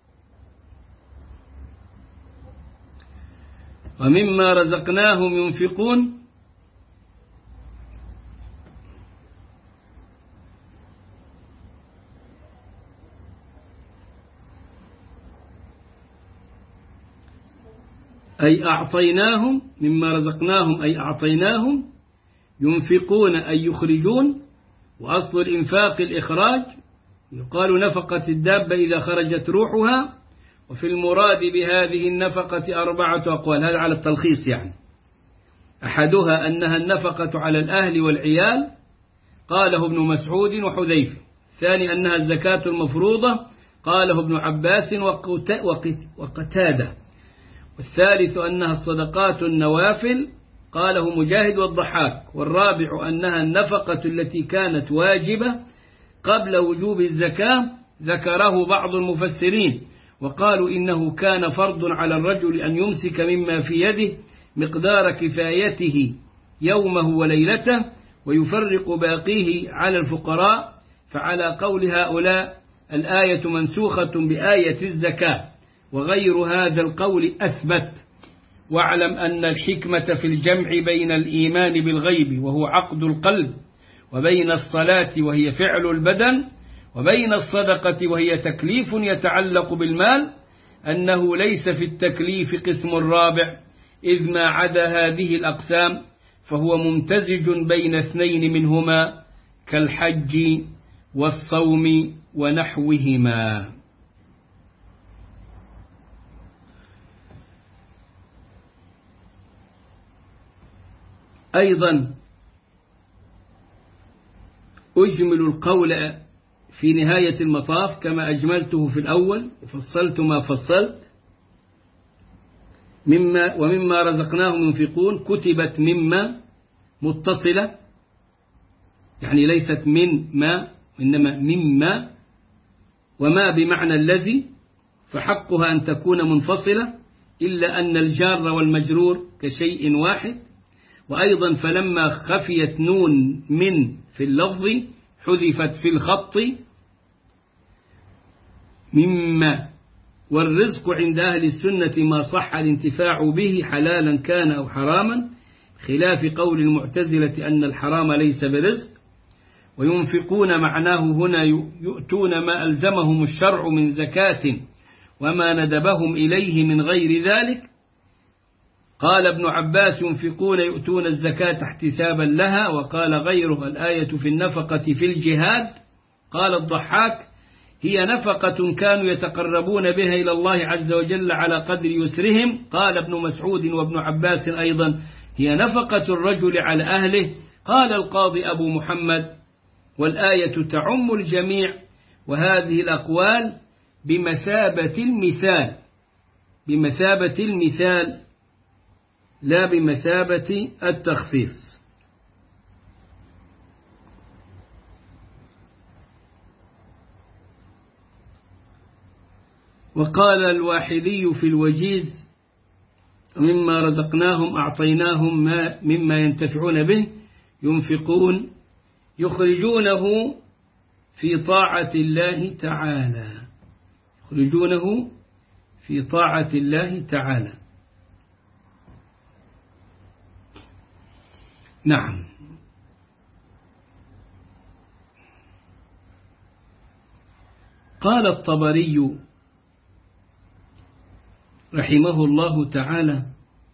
ومما رزقناهم ينفقون، أي أعطيناهم، مما رزقناهم أي أعطيناهم، ينفقون أي يخرجون، وأصل الإنفاق الإخراج، يقال نفقة الدابة إذا خرجت روحها. وفي المراد بهذه النفقة أربعة أقوال، هذا على التلخيص يعني. أحدها أنها النفقة على الأهل والعيال، قاله ابن مسعود وحذيفة. الثاني أنها الزكاة المفروضة، قاله ابن عباس وقتادة. والثالث أنها الصدقات النوافل، قاله مجاهد والضحاك. والرابع أنها النفقة التي كانت واجبة قبل وجوب الزكاة، ذكره بعض المفسرين وقالوا إنه كان فرض على الرجل أن يمسك مما في يده مقدار كفايته يومه وليلته، ويفرق باقيه على الفقراء. فعلى قول هؤلاء الآية منسوخة بآية الزكاة، وغير هذا القول أثبت. واعلم أن الحكمة في الجمع بين الإيمان بالغيب وهو عقد القلب، وبين الصلاة وهي فعل البدن، وبين الصدقة وهي تكليف يتعلق بالمال، أنه ليس في التكليف قسم رابع، إذ ما عدا هذه الأقسام فهو ممتزج بين اثنين منهما كالحج والصوم ونحوهما. أيضا أجمل القول في نهاية المطاف كما أجملته في الأول، فصلت ما فصلت. مما ومما رزقناهم ينفقون كتبت مما متصلة، يعني ليست من ما إنما مما، وما بمعنى الذي، فحقها أن تكون منفصلة، إلا أن الجار والمجرور كشيء واحد. وأيضا فلما خفيت نون من في اللفظ حذفت في الخط مما، والرزق عند أهل السنة ما صح الانتفاع به حلالا كان أو حراما، خلاف قول المعتزلة أن الحرام ليس برزق. وينفقون معناه هنا يؤتون ما ألزمهم الشرع من زكاة وما ندبهم إليه من غير ذلك. قال ابن عباس ينفقون يؤتون الزكاة احتسابا لها، وقال غيره الآية في النفقة في الجهاد. قال الضحاك هي نفقة كانوا يتقربون بها إلى الله عز وجل على قدر يسرهم. قال ابن مسعود وابن عباس أيضا هي نفقة الرجل على أهله. قال القاضي أبو محمد والآية تعم الجميع، وهذه الأقوال بمثابة المثال بمثابة المثال لا بمثابة التخصيص. وقال الواحدي في الوجيز مما رزقناهم أعطيناهم ما مما ينتفعون به ينفقون يخرجونه في طاعة الله تعالى يخرجونه في طاعة الله تعالى. نعم. قال الطبري رحمه الله تعالى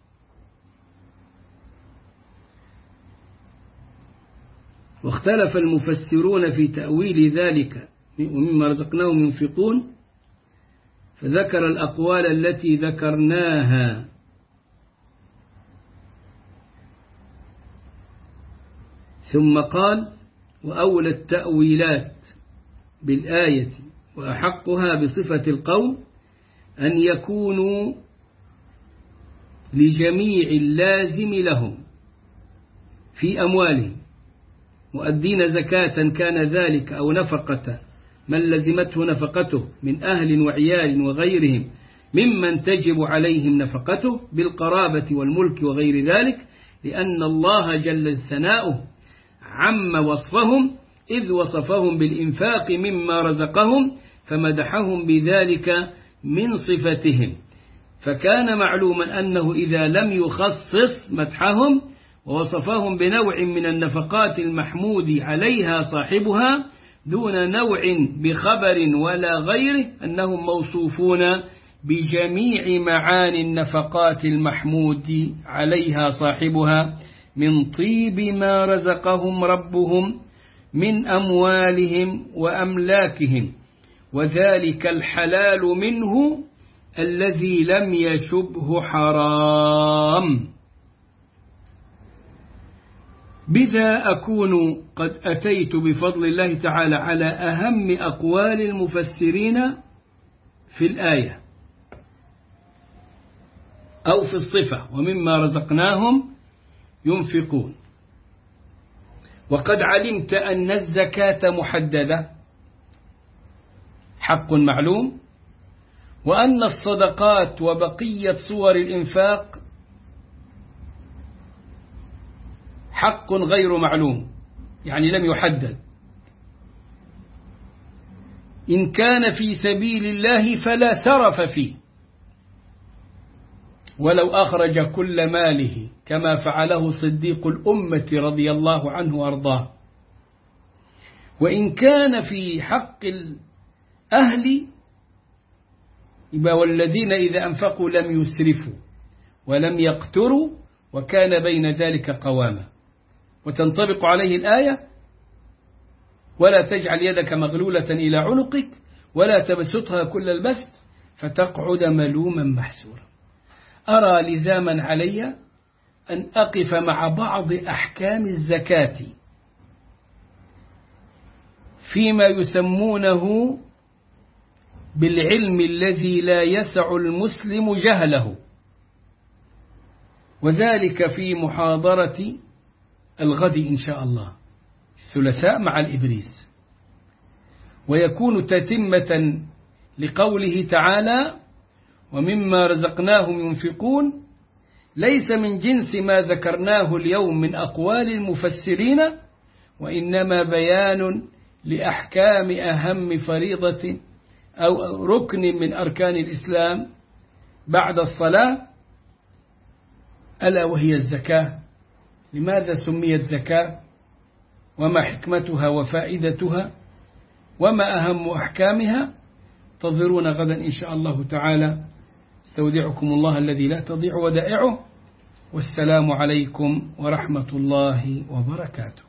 واختلف المفسرون في تأويل ذلك ومما رزقناهم ينفقون، فذكر الأقوال التي ذكرناها ثم قال وأولى التأويلات بالآية وأحقها بصفة القوم أن يكونوا لجميع اللازم لهم في أموالهم مؤدين زكاة كان ذلك أو نفقة من لزمته نفقته من أهل وعيال وغيرهم ممن تجب عليهم نفقته بالقرابة والملك وغير ذلك، لأن الله جل ثناؤه عم وصفهم إذ وصفهم بالإنفاق مما رزقهم فمدحهم بذلك من صفتهم. فكان معلوما أنه إذا لم يخصص مدحهم ووصفهم بنوع من النفقات المحمود عليها صاحبها دون نوع بخبر ولا غيره أنهم موصوفون بجميع معاني النفقات المحمود عليها صاحبها من طيب ما رزقهم ربهم من أموالهم وأملاكهم، وذلك الحلال منه الذي لم يشبه حرام. بذا أكون قد أتيت بفضل الله تعالى على أهم أقوال المفسرين في الآية أو في الصفة ومما رزقناهم ينفقون. وقد علمت أن الزكاة محددة حق معلوم، وأن الصدقات وبقية صور الإنفاق حق غير معلوم، يعني لم يحدد. إن كان في سبيل الله فلا سرف فيه ولو أخرج كل ماله كما فعله صديق الأمة رضي الله عنه وأرضاه. وإن كان في حق الأهل والذين إذا أنفقوا لم يسرفوا ولم يقتروا وكان بين ذلك قوامة. وتنطبق عليه الآية ولا تجعل يدك مغلولة إلى عنقك ولا تبسطها كل البسط فتقعد ملوما محسورا. أرى لزاما علي أن أقف مع بعض أحكام الزكاة فيما يسمونه بالعلم الذي لا يسع المسلم جهله، وذلك في محاضرة الغد إن شاء الله الثلاثاء مع الإبريز، ويكون تتمة لقوله تعالى ومما رزقناهم ينفقون، ليس من جنس ما ذكرناه اليوم من أقوال المفسرين، وإنما بيان لأحكام أهم فريضة أو ركن من أركان الإسلام بعد الصلاة، ألا وهي الزكاة. لماذا سميت زكاة؟ وما حكمتها وفائدتها؟ وما أهم أحكامها؟ انتظرونا غدا إن شاء الله تعالى. استودعكم الله الذي لا تضيع ودائعه، والسلام عليكم ورحمة الله وبركاته.